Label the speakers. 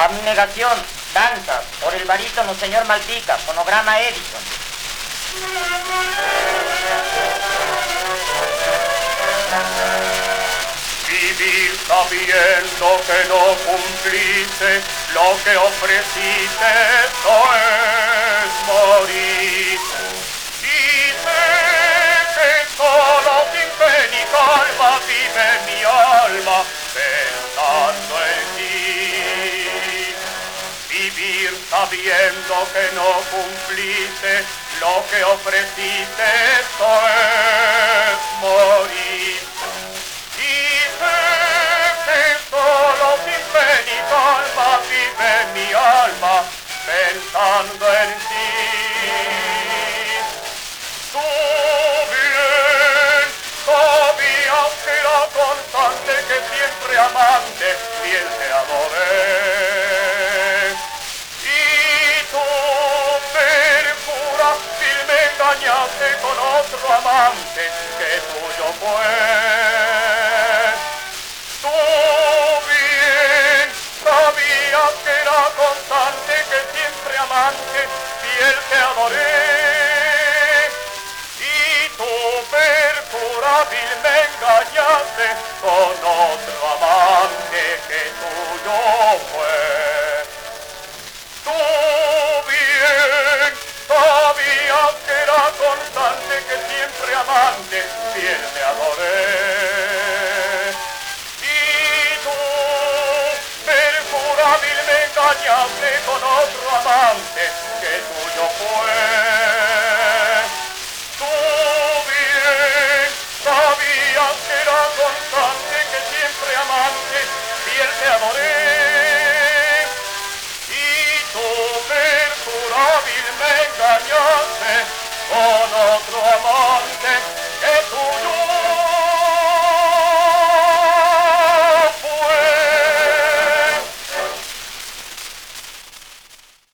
Speaker 1: Abnegación, danza, por el barítono señor Malpica, fonograma Edison.
Speaker 2: Vivir sabiendo que no cumpliste lo que ofreciste, esto es morir. Y sé que solo sin fe ni calma vive mi alma pensando en ti. Vivir sabiendo que no cumpliste lo que ofreciste, esto es morir. Solo sin fe ni calma vive mi alma pensando en ti. Tú bien sabías que era constante, que siempre amante, fiel te adoré. Y tú, perjura, me engañaste con otro amante que tuyo fue. Que era constante, que siempre amante, fiel te adoré. Y tú, perjura, me engañaste con otro amante que tuyo fue. Tú bien sabías que era constante, que siempre amante, fiel te adoré. Me engañaste con otro amante que tuyo fue. Tú bien sabías que era constante, que siempre amante, fiel te adoré. Y tú, perjura,